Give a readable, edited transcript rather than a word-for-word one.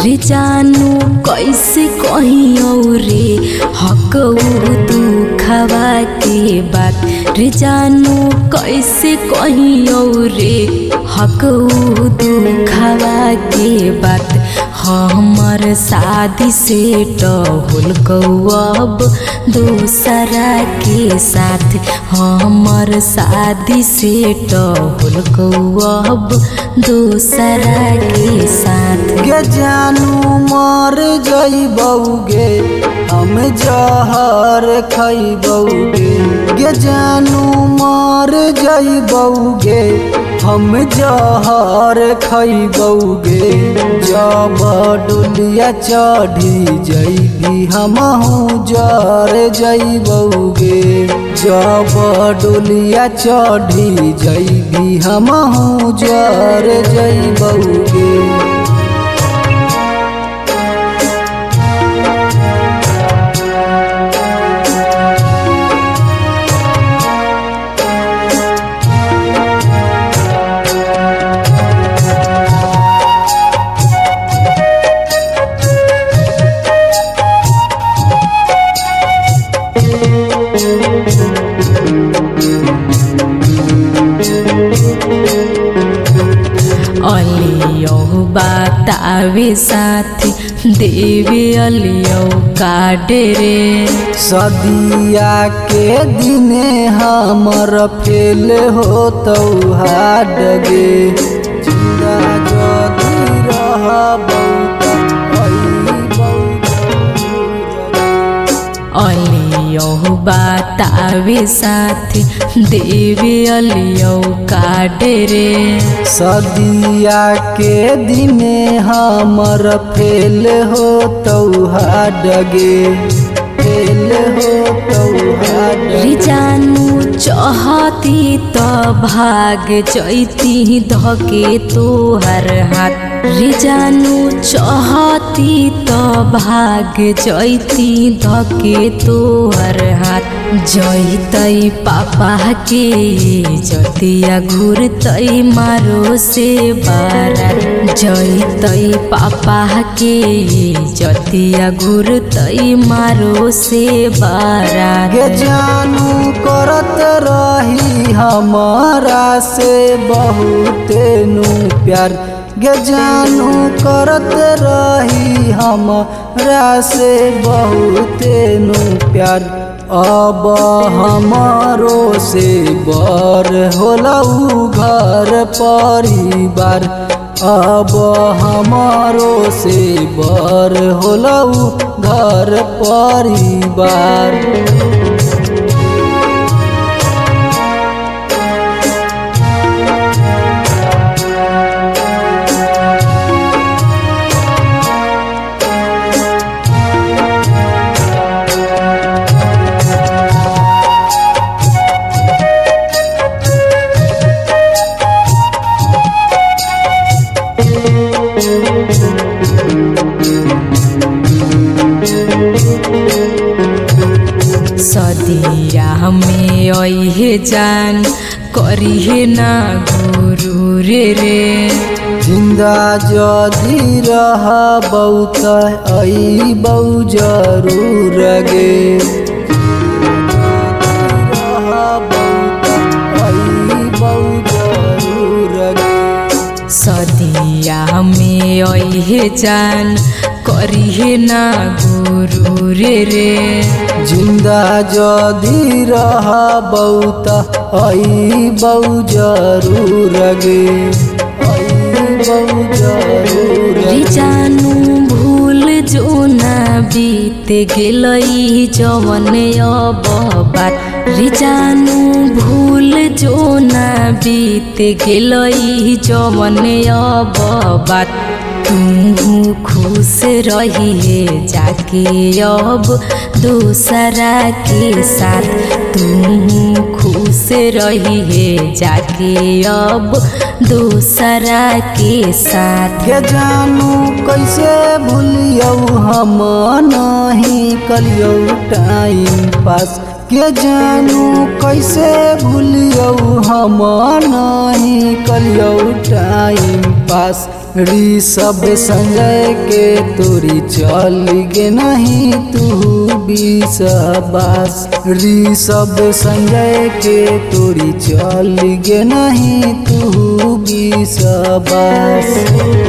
रे जानू कैसे कहियो रे हकऊ दुखवा के बात रे जानू कैसे कहियो रे हकऊ दुखवा के बात हमर शादी सेट होल अब दूसरा के साथ हमर शादी सेट होल अब दूसरा के साथ गे जानू मर जइबौगे हम जहर खइबौगे गे जानू मर जइबौगे हम जहर खइबौगे जब डोलिया चढ़ी जइबी हमहू जर जइबौगे जब डोलिया चढ़ी जइबी हमहू जर जइबौगे अलियो बतावे साथी देवे अलियो काटे रे सदिया के दिने हमर फेल होतौ हाड गे जिंदा जदी रहबौ अलियो बतावे साथी देवे अलियो काटे रे सदिया के दिने हमर फेल होतौ हाड गे फेल होतौ हाड रे जानू चाहती तो भाग जैती धके तोहर हाथ रे जानू चाहती तो भाग जैती धके तोहर हाथ जैतई पापा के जतिया घूरतई मारो से बारात जैतई पापा के जतिया घूरतई मारो से बारात गे जानू करत रही हमारा से बहुते नु प्यार गे जानू करत रही हमारा से बहुते नु प्यार अब हमारो से बर होलऊ घर परिवार अब हमारो से बर होलऊ घर परिवार सदिया में अहे जान करिहे ना गुरु रे जिंदा जदी रहबौ त अइबौ जरूर गे सदिया में अहे जान करिहे ना गुरु रे जिंदा जदी रहबौ त अइबौ जरूर गे अइबौ जरूर रे जानू भूल जो ना बीत गेलई जवन अब बात रे जानू भूल जो ना बीत गेलई जवन अब बात तू खुश रहिए जाके अब दूसरा के साथ तू खुश रहिए जाके अब दूसरा के साथ गे जानू कैसे भूलियौ हम नहीं कलियौ टाइम पास के जानू कैसे भूलियौ हम नहीं कलियौ टाइम पास ऋषभ संजय के तोरी चल गे नहीं तू विश्वास ऋषभ संजय के तोरी चल गे नहीं तू विश्वास।